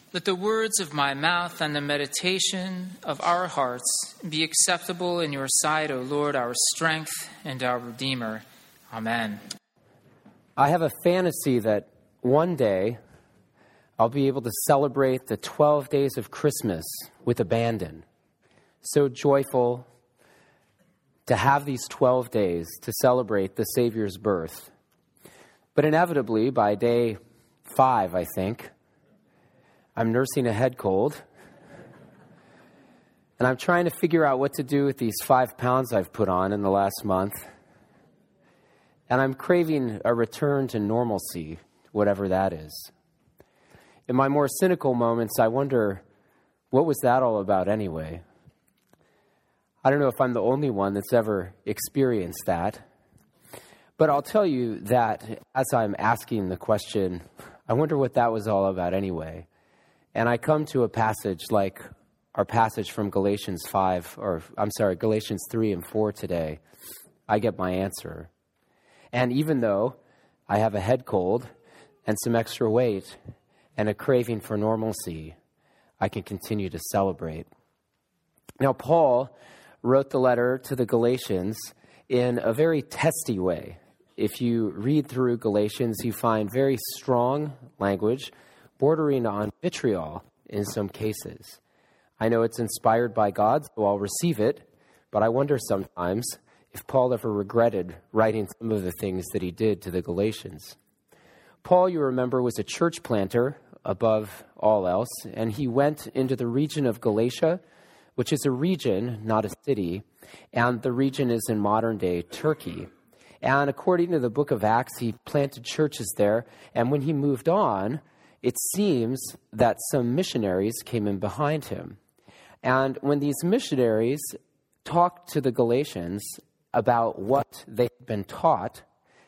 Let the words of my mouth and the meditation of our hearts be acceptable in your sight, O Lord, our strength and our Redeemer. Amen. I have a fantasy that one day I'll be able to celebrate the 12 days of Christmas with abandon. So joyful to have these 12 days to celebrate the Savior's birth. But inevitably, by day 5, I think, I'm nursing a head cold, and I'm trying to figure out what to do with these 5 pounds I've put on in the last month. And I'm craving a return to normalcy, whatever that is. In my more cynical moments, I wonder, what was that all about anyway? I don't know if I'm the only one that's ever experienced that. But I'll tell you that as I'm asking the question, I wonder what that was all about anyway. And I come to a passage like our passage from Galatians 3 and 4 today. I get my answer. And even though I have a head cold and some extra weight and a craving for normalcy, I can continue to celebrate. Now, Paul wrote the letter to the Galatians in a very testy way. If you read through Galatians, you find very strong language bordering on vitriol in some cases. I know it's inspired by God, so I'll receive it, but I wonder sometimes if Paul ever regretted writing some of the things that he did to the Galatians. Paul, you remember, was a church planter above all else, and he went into the region of Galatia, which is a region, not a city, and the region is in modern-day Turkey. And according to the book of Acts, he planted churches there, and when he moved on, it seems that some missionaries came in behind him. And when these missionaries talked to the Galatians about what they had been taught,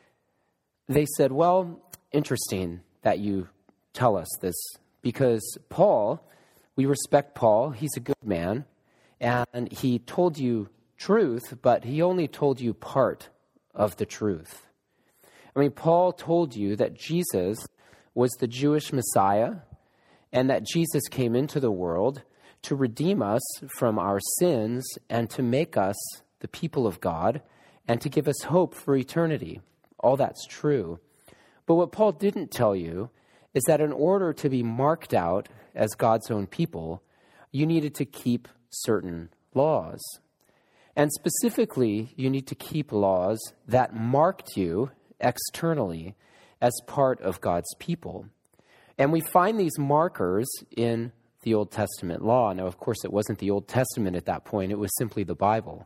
they said, well, interesting that you tell us this, because Paul, we respect Paul, he's a good man, and he told you truth, but he only told you part of the truth. I mean, Paul told you that Jesus was the Jewish Messiah and that Jesus came into the world to redeem us from our sins and to make us the people of God and to give us hope for eternity. All that's true. But what Paul didn't tell you is that in order to be marked out as God's own people, you needed to keep certain laws. And specifically, you need to keep laws that marked you externally as part of God's people. And we find these markers in the Old Testament law. Now, of course, it wasn't the Old Testament at that point. It was simply the Bible.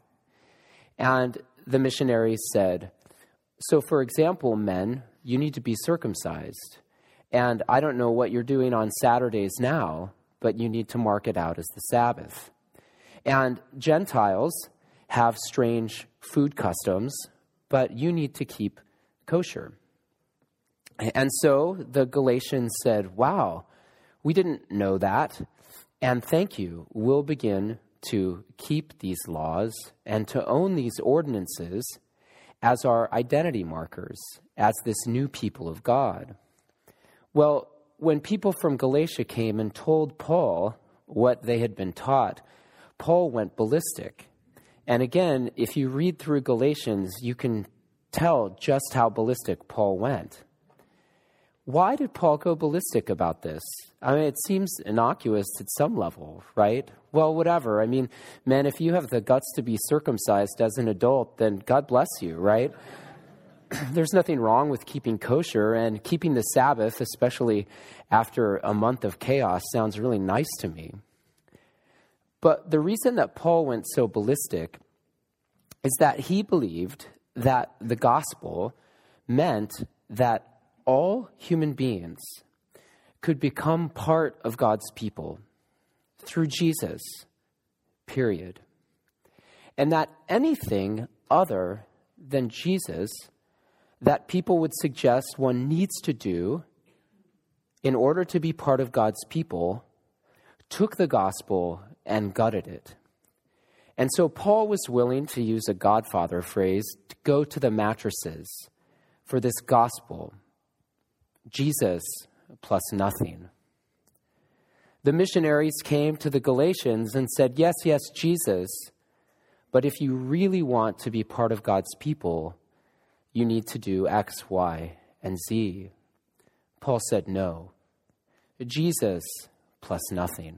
And the missionaries said, so for example, men, you need to be circumcised. And I don't know what you're doing on Saturdays now, but you need to mark it out as the Sabbath. And Gentiles have strange food customs, but you need to keep kosher. And so the Galatians said, wow, we didn't know that, and thank you. We'll begin to keep these laws and to own these ordinances as our identity markers, as this new people of God. Well, when people from Galatia came and told Paul what they had been taught, Paul went ballistic. And again, if you read through Galatians, you can tell just how ballistic Paul went. Why did Paul go ballistic about this? I mean, it seems innocuous at some level, right? Well, whatever. I mean, man, if you have the guts to be circumcised as an adult, then God bless you, right? There's nothing wrong with keeping kosher, and keeping the Sabbath, especially after a month of chaos, sounds really nice to me. But the reason that Paul went so ballistic is that he believed that the gospel meant that all human beings could become part of God's people through Jesus, period. And that anything other than Jesus that people would suggest one needs to do in order to be part of God's people took the gospel and gutted it. And so Paul was willing to use a Godfather phrase to go to the mattresses for this gospel. Jesus plus nothing. The missionaries came to the Galatians and said, yes, yes, Jesus, but if you really want to be part of God's people, you need to do X, Y, and Z. Paul said no. Jesus plus nothing.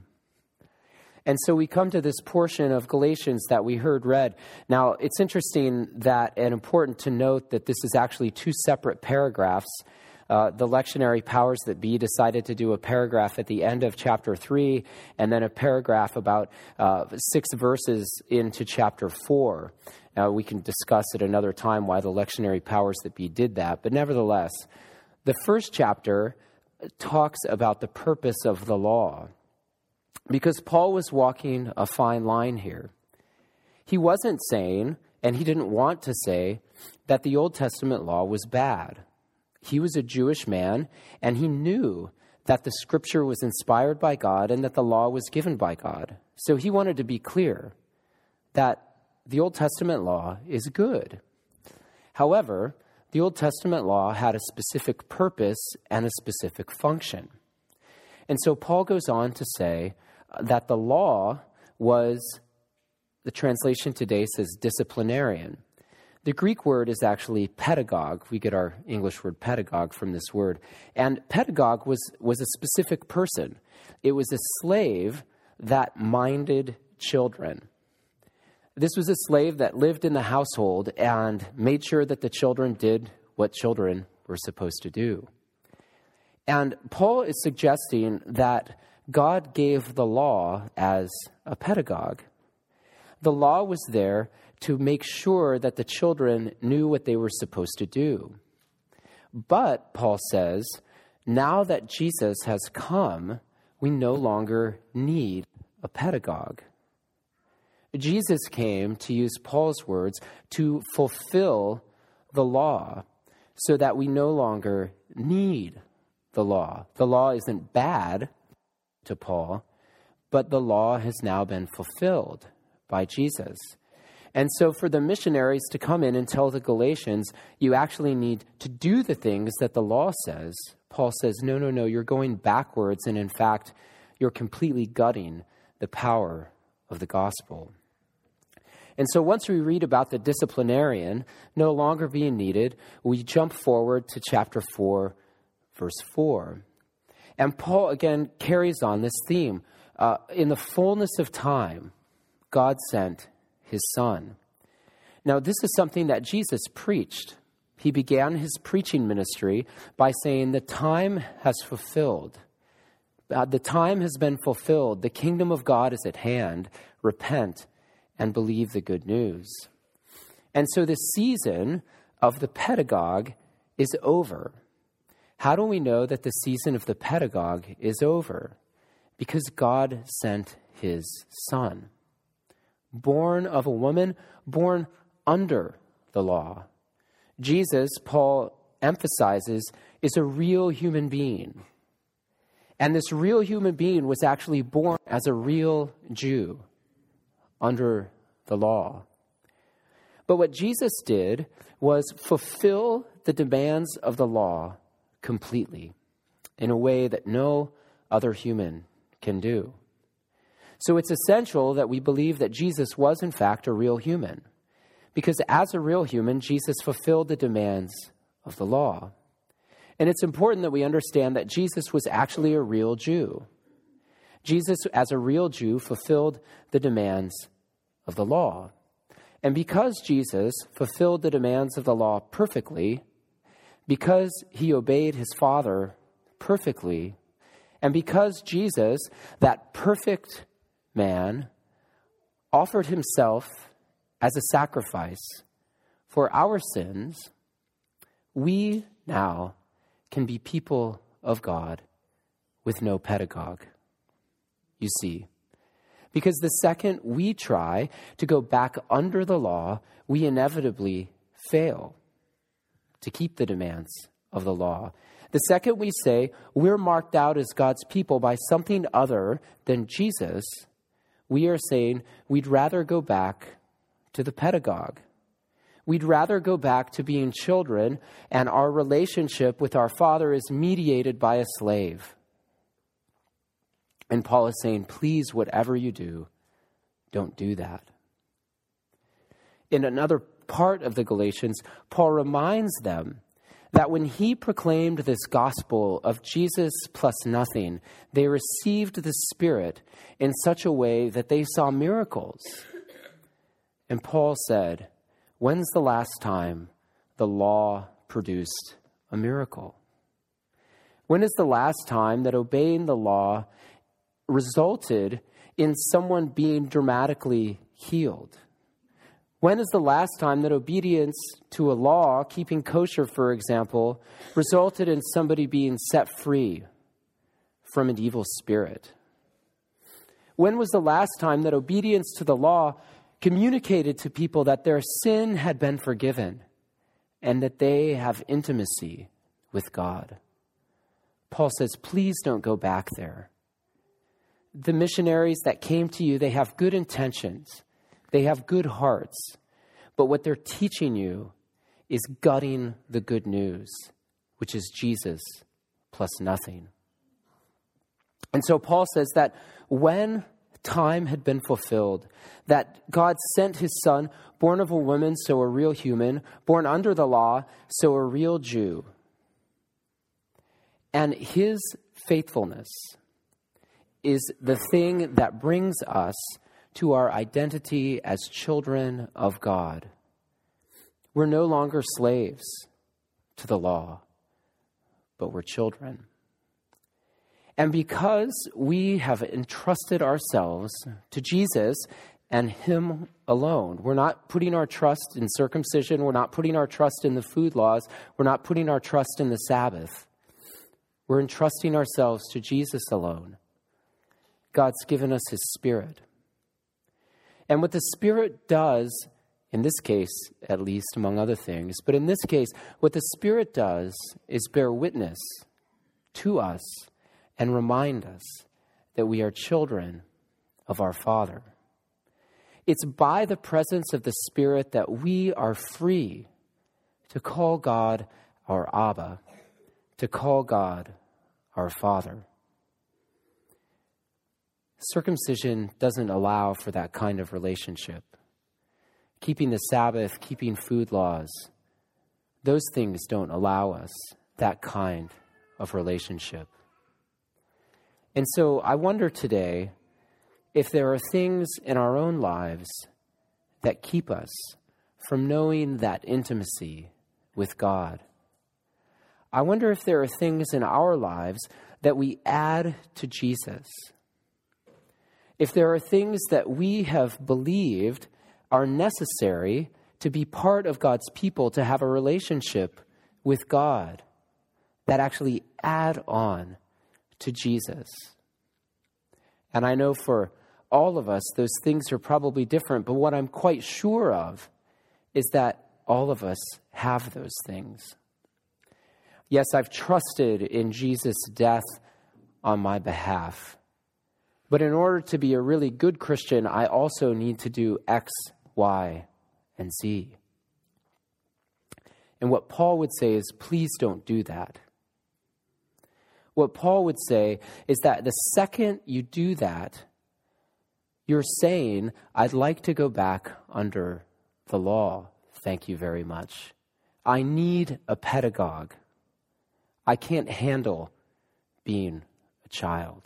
And so we come to this portion of Galatians that we heard read. Now, it's interesting that and important to note that this is actually two separate paragraphs. The lectionary powers that be decided to do a paragraph at the end of chapter 3 and then a paragraph about 6 verses into chapter 4. We can discuss at another time why the lectionary powers that be did that. But nevertheless, the first chapter talks about the purpose of the law, because Paul was walking a fine line here. He wasn't saying, and he didn't want to say, that the Old Testament law was bad. He was a Jewish man, and he knew that the Scripture was inspired by God and that the law was given by God. So he wanted to be clear that the Old Testament law is good. However, the Old Testament law had a specific purpose and a specific function. And so Paul goes on to say that the law was, the translation today says disciplinarian. The Greek word is actually pedagogue. We get our English word pedagogue from this word. And pedagogue was a specific person. It was a slave that minded children. This was a slave that lived in the household and made sure that the children did what children were supposed to do. And Paul is suggesting that God gave the law as a pedagogue. The law was there to make sure that the children knew what they were supposed to do. But, Paul says, now that Jesus has come, we no longer need a pedagogue. Jesus came, to use Paul's words, to fulfill the law so that we no longer need the law. The law isn't bad to Paul, but the law has now been fulfilled by Jesus. And so for the missionaries to come in and tell the Galatians, you actually need to do the things that the law says, Paul says, no, you're going backwards, and in fact, you're completely gutting the power of the gospel. And so once we read about the disciplinarian no longer being needed, we jump forward to chapter 4, verse 4. And Paul again carries on this theme. In the fullness of time, God sent his Son. Now, this is something that Jesus preached. He began his preaching ministry by saying, the time has fulfilled. The time has been fulfilled. The kingdom of God is at hand. Repent and believe the good news. And so the season of the pedagogue is over. How do we know that the season of the pedagogue is over? Because God sent his Son, born of a woman, born under the law. Jesus, Paul emphasizes, is a real human being. And this real human being was actually born as a real Jew under the law. But what Jesus did was fulfill the demands of the law completely in a way that no other human can do. So it's essential that we believe that Jesus was in fact a real human, because as a real human, Jesus fulfilled the demands of the law. And it's important that we understand that Jesus was actually a real Jew. Jesus, as a real Jew, fulfilled the demands of the law. And because Jesus fulfilled the demands of the law perfectly, because he obeyed his Father perfectly, and because Jesus, that perfect man, offered himself as a sacrifice for our sins, we now can be people of God with no pedagogue. You see, because the second we try to go back under the law, we inevitably fail to keep the demands of the law. The second we say we're marked out as God's people by something other than Jesus, we are saying we'd rather go back to the pedagogue. We'd rather go back to being children, and our relationship with our Father is mediated by a slave. And Paul is saying, please, whatever you do, don't do that. In another part of the Galatians, Paul reminds them that when he proclaimed this gospel of Jesus plus nothing, they received the Spirit in such a way that they saw miracles. And Paul said, when's the last time the law produced a miracle? When is the last time that obeying the law resulted in someone being dramatically healed? When is the last time that obedience to a law, keeping kosher, for example, resulted in somebody being set free from an evil spirit? When was the last time that obedience to the law communicated to people that their sin had been forgiven and that they have intimacy with God? Paul says, please don't go back there. The missionaries that came to you, they have good intentions. They have good hearts. But what they're teaching you is gutting the good news, which is Jesus plus nothing. And so Paul says that when time had been fulfilled, that God sent his son, born of a woman, so a real human, born under the law, so a real Jew. And his faithfulness is the thing that brings us to our identity as children of God. We're no longer slaves to the law, but we're children. And because we have entrusted ourselves to Jesus and him alone, we're not putting our trust in circumcision, we're not putting our trust in the food laws, we're not putting our trust in the Sabbath. We're entrusting ourselves to Jesus alone. God's given us his Spirit. And what the Spirit does, in this case, at least, among other things, but in this case, what the Spirit does is bear witness to us and remind us that we are children of our Father. It's by the presence of the Spirit that we are free to call God our Abba, to call God our Father. Circumcision doesn't allow for that kind of relationship. Keeping the Sabbath, keeping food laws, those things don't allow us that kind of relationship. And so I wonder today if there are things in our own lives that keep us from knowing that intimacy with God. I wonder if there are things in our lives that we add to Jesus. If there are things that we have believed are necessary to be part of God's people, to have a relationship with God, that actually add on to Jesus. And I know for all of us, those things are probably different, but what I'm quite sure of is that all of us have those things. Yes, I've trusted in Jesus' death on my behalf. But in order to be a really good Christian, I also need to do X, Y, and Z. And what Paul would say is, please don't do that. What Paul would say is that the second you do that, you're saying, I'd like to go back under the law. Thank you very much. I need a pedagogue. I can't handle being a child.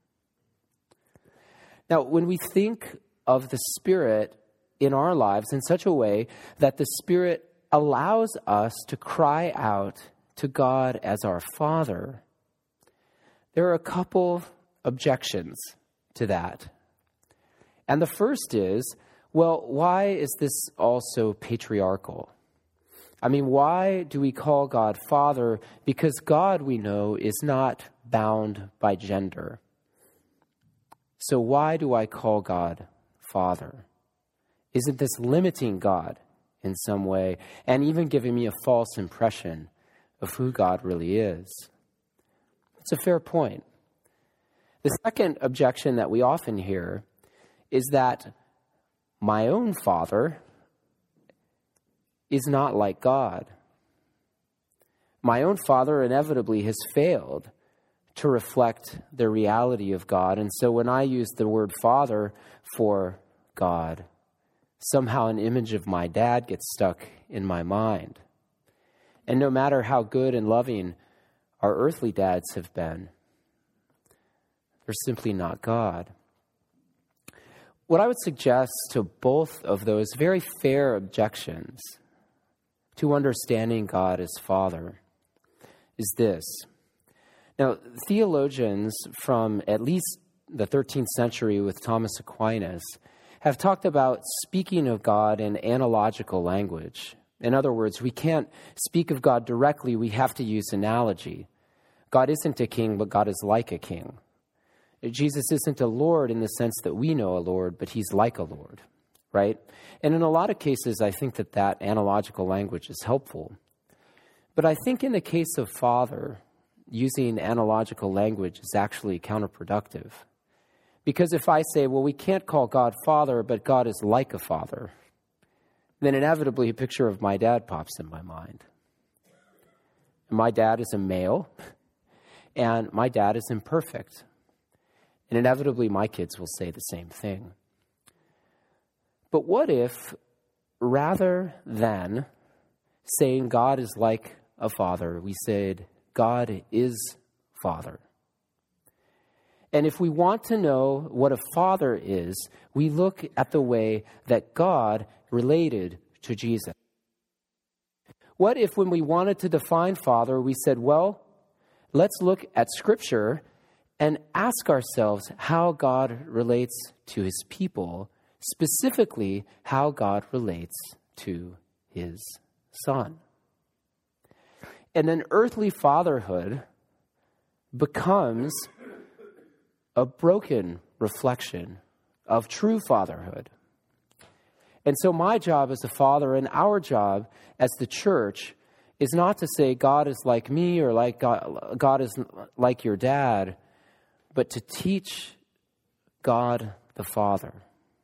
Now, when we think of the Spirit in our lives in such a way that the Spirit allows us to cry out to God as our Father, there are a couple objections to that. And the first is, well, why is this all so patriarchal? I mean, why do we call God Father? Because God, we know, is not bound by gender. So why do I call God Father? Isn't this limiting God in some way and even giving me a false impression of who God really is? It's a fair point. The second objection that we often hear is that my own father is not like God. My own father inevitably has failed to reflect the reality of God. And so when I use the word Father for God, somehow an image of my dad gets stuck in my mind. And no matter how good and loving our earthly dads have been, they're simply not God. What I would suggest to both of those very fair objections to understanding God as Father is this. Now, theologians from at least the 13th century with Thomas Aquinas have talked about speaking of God in analogical language. In other words, we can't speak of God directly, we have to use analogy. God isn't a king, but God is like a king. Jesus isn't a Lord in the sense that we know a Lord, but he's like a Lord, right? And in a lot of cases, I think that analogical language is helpful. But I think in the case of Father, using analogical language is actually counterproductive. Because if I say, well, we can't call God Father, but God is like a father, then inevitably a picture of my dad pops in my mind. And my dad is a male, and my dad is imperfect. And inevitably my kids will say the same thing. But what if, rather than saying God is like a father, we said God is Father? And if we want to know what a father is, we look at the way that God related to Jesus. What if when we wanted to define Father, we said, well, let's look at Scripture and ask ourselves how God relates to his people, specifically how God relates to his Son. And then earthly fatherhood becomes a broken reflection of true fatherhood. And so my job as a father and our job as the church is not to say God is like me or like God is like your dad, but to teach God the Father.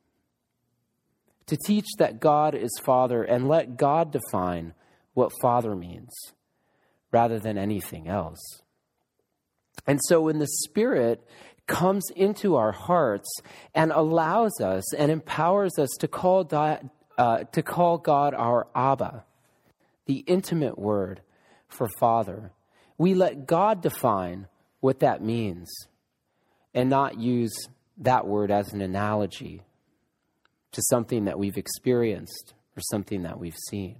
To teach that God is Father and let God define what Father means rather than anything else. And so when the Spirit comes into our hearts and allows us and empowers us to call God our Abba, the intimate word for Father, we let God define what that means and not use that word as an analogy to something that we've experienced or something that we've seen.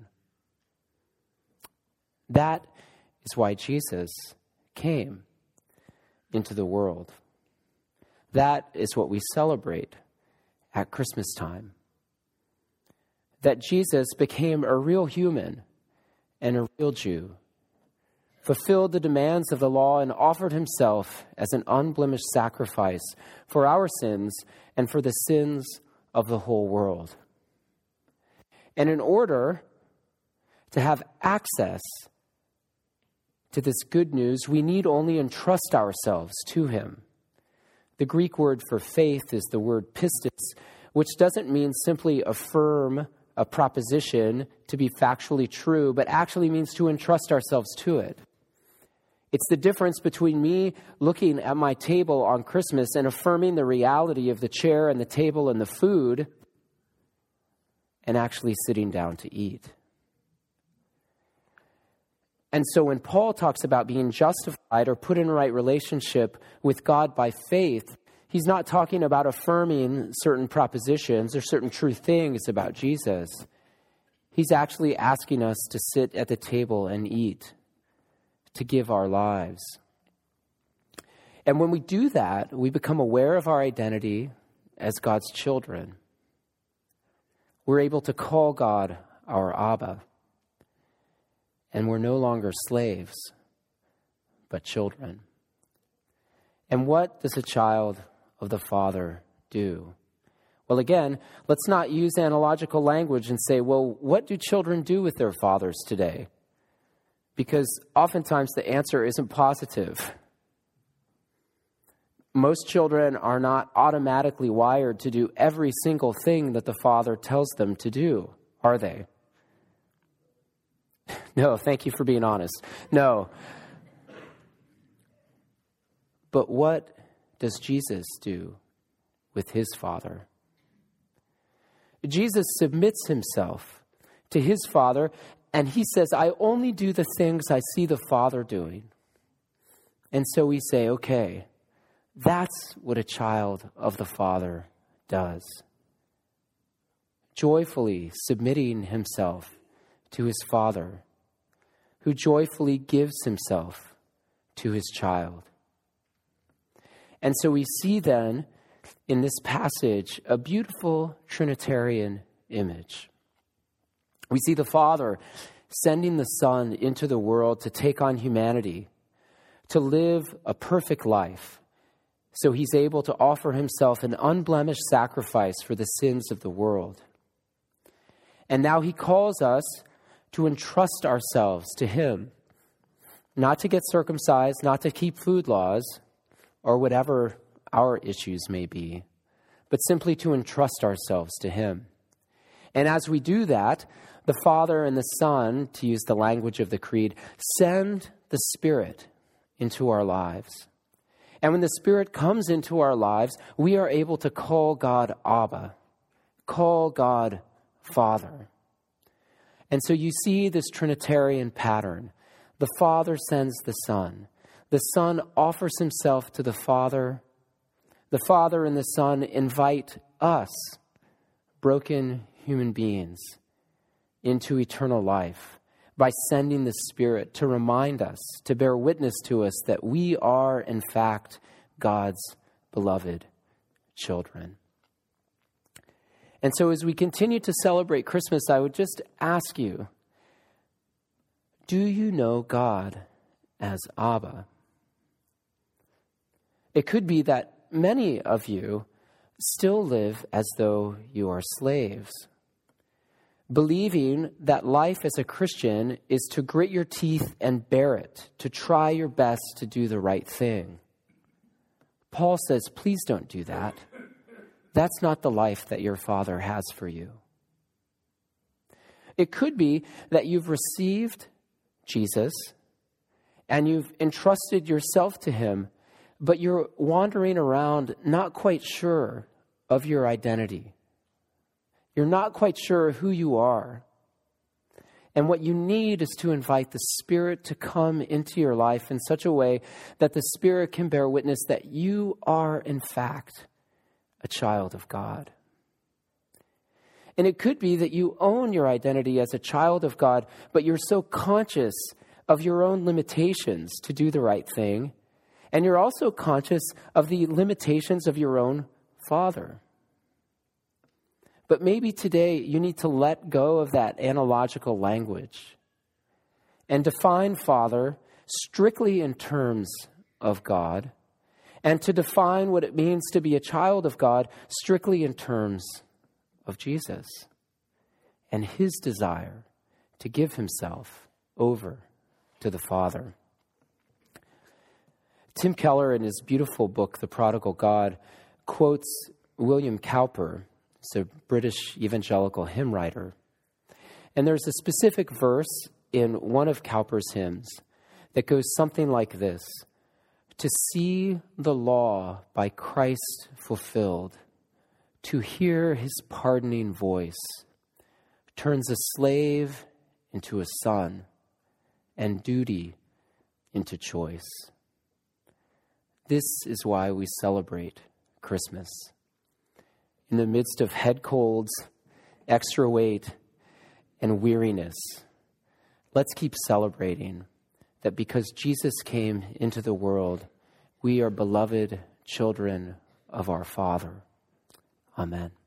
That is why Jesus came into the world. That is what we celebrate at Christmas time. That Jesus became a real human and a real Jew, fulfilled the demands of the law, and offered himself as an unblemished sacrifice for our sins and for the sins of the whole world. And in order to have access to this good news, we need only entrust ourselves to him. The Greek word for faith is the word pistis, which doesn't mean simply affirm a proposition to be factually true, but actually means to entrust ourselves to it. It's the difference between me looking at my table on Christmas and affirming the reality of the chair and the table and the food and actually sitting down to eat. And so when Paul talks about being justified or put in a right relationship with God by faith, he's not talking about affirming certain propositions or certain true things about Jesus. He's actually asking us to sit at the table and eat, to give our lives. And when we do that, we become aware of our identity as God's children. We're able to call God our Abba. And we're no longer slaves, but children. And what does a child of the Father do? Well, again, let's not use analogical language and say, well, what do children do with their fathers today? Because oftentimes the answer isn't positive. Most children are not automatically wired to do every single thing that the Father tells them to do, are they? No, thank you for being honest. No. But what does Jesus do with his Father? Jesus submits himself to his Father, and he says, I only do the things I see the Father doing. And so we say, okay, that's what a child of the Father does. Joyfully submitting himself to his Father, who joyfully gives himself to his child. And so we see then in this passage a beautiful Trinitarian image. We see the Father sending the Son into the world to take on humanity, to live a perfect life, so he's able to offer himself an unblemished sacrifice for the sins of the world. And now he calls us to entrust ourselves to him, not to get circumcised, not to keep food laws, or whatever our issues may be, but simply to entrust ourselves to him. And as we do that, the Father and the Son, to use the language of the Creed, send the Spirit into our lives. And when the Spirit comes into our lives, we are able to call God Abba, call God Father. And so you see this Trinitarian pattern. The Father sends the Son. The Son offers himself to the Father. The Father and the Son invite us, broken human beings, into eternal life by sending the Spirit to remind us, to bear witness to us that we are, in fact, God's beloved children. And so as we continue to celebrate Christmas, I would just ask you, do you know God as Abba? It could be that many of you still live as though you are slaves, believing that life as a Christian is to grit your teeth and bear it, to try your best to do the right thing. Paul says, please don't do that. That's not the life that your Father has for you. It could be that you've received Jesus and you've entrusted yourself to him, but you're wandering around not quite sure of your identity. You're not quite sure who you are. And what you need is to invite the Spirit to come into your life in such a way that the Spirit can bear witness that you are, in fact, a child of God. And it could be that you own your identity as a child of God, but you're so conscious of your own limitations to do the right thing, and you're also conscious of the limitations of your own Father. But maybe today you need to let go of that analogical language and define Father strictly in terms of God, and to define what it means to be a child of God strictly in terms of Jesus and his desire to give himself over to the Father. Tim Keller, in his beautiful book, The Prodigal God, quotes William Cowper, a British evangelical hymn writer. And there's a specific verse in one of Cowper's hymns that goes something like this: to see the law by Christ fulfilled, to hear his pardoning voice, turns a slave into a son, and duty into choice. This is why we celebrate Christmas. In the midst of head colds, extra weight, and weariness, let's keep celebrating that because Jesus came into the world, we are beloved children of our Father. Amen.